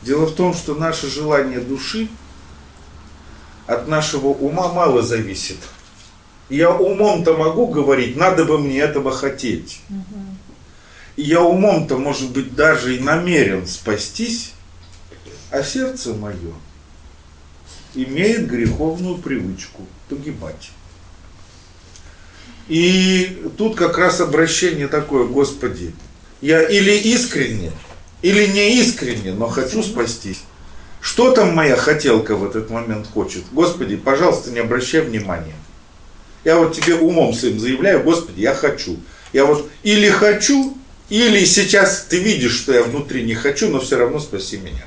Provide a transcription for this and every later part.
Дело в том, что наше желание души от нашего ума мало зависит. Я умом-то могу говорить, надо бы мне этого хотеть. И я умом-то, может быть, даже и намерен спастись, а сердце мое имеет греховную привычку погибать. И тут как раз обращение такое: Господи, я или искренне, или не искренне, но хочу спастись. Что там моя хотелка в этот момент хочет? Господи, пожалуйста, не обращай внимания. Я вот тебе умом своим заявляю: Господи, я хочу. Я вот или хочу, или сейчас ты видишь, что я внутри не хочу, но все равно спаси меня.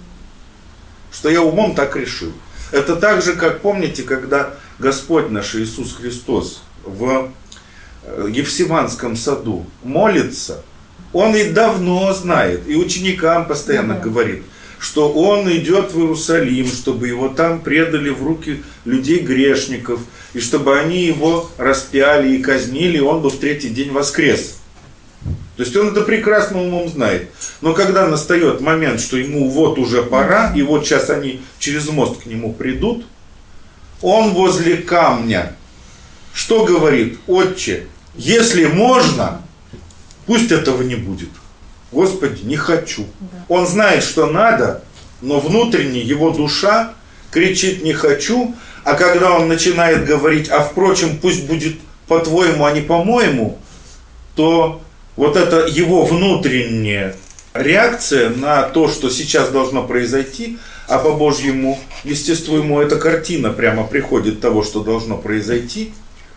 Что я умом так решил. Это так же, как помните, когда Господь наш Иисус Христос в Гефсиманском саду молится, Он и давно знает, и ученикам постоянно говорит, что Он идет в Иерусалим, чтобы Его там предали в руки людей-грешников, и чтобы они Его распяли и казнили, и Он бы в третий день воскрес. То есть Он это прекрасно умом знает. Но когда настает момент, что ему вот уже пора, и вот сейчас они через мост к Нему придут, Он возле камня что говорит? Отче, если можно, пусть этого не будет. Господи, не хочу. Он знает, что надо, но внутренне его душа кричит: не хочу. А когда он начинает говорить: а впрочем, пусть будет по-твоему, а не по-моему, то вот это его внутренняя реакция на то, что сейчас должно произойти, а по Божьему естеству ему эта картина прямо приходит того, что должно произойти.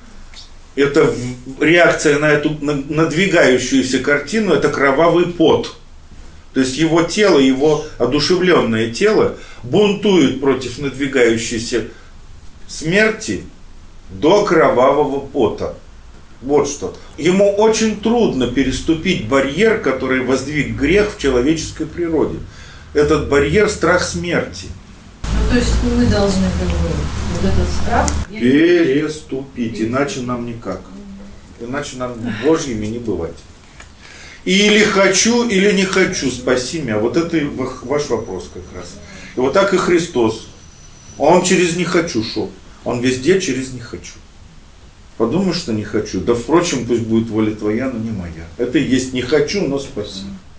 Это реакция на эту надвигающуюся картину, это кровавый пот. То есть его тело, его одушевленное тело бунтует против надвигающейся смерти до кровавого пота. Вот что. Ему очень трудно переступить барьер, который воздвиг грех в человеческой природе. Этот барьер — страх смерти. То есть мы должны вот этот страх переступить, иначе нам никак. Иначе нам Божьими не бывать. Или хочу, или не хочу, спаси меня. Вот это и ваш вопрос как раз. И вот так и Христос. Он через «не хочу» шел. Он везде через «не хочу». Подумай, что не хочу. Да, впрочем, пусть будет воля твоя, но не моя. Это и есть «не хочу», но спаси.